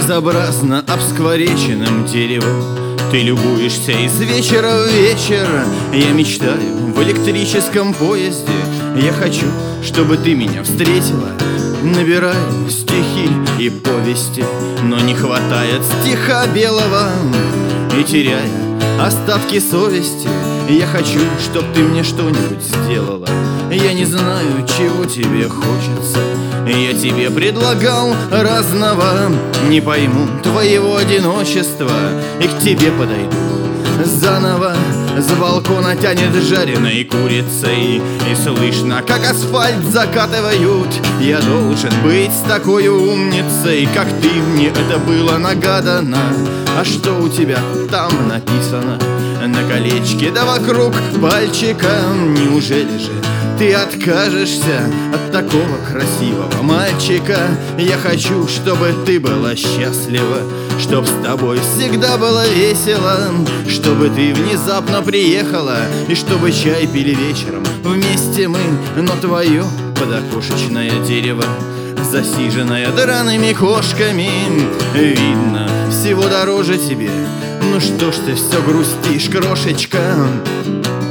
безобразно обсквореченным деревом. Ты любуешься из вечера в вечер. Я мечтаю в электрическом поезде. Я хочу, чтобы ты меня встретила. Набираю стихи и повести, но не хватает стиха белого. И теряя остатки совести, я хочу, чтоб ты мне что-нибудь сделала. Я не знаю, чего тебе хочется. Я тебе предлагал разного. Не пойму твоего одиночества и к тебе подойду заново. С балкона тянет жареной курицей, и слышно, как асфальт закатывают. Я должен быть с такой умницей, как ты, мне это было нагадано. А что у тебя там написано на колечке да вокруг пальчика? Неужели же ты откажешься от такого красивого мальчика? Я хочу, чтобы ты была счастлива, чтоб с тобой всегда было весело, чтобы ты внезапно приехала, и чтобы чай пили вечером вместе мы. Но твое подокошечное дерево, засиженное драными кошками, видно, всего дороже тебе. Ну что ж ты все грустишь, крошечка?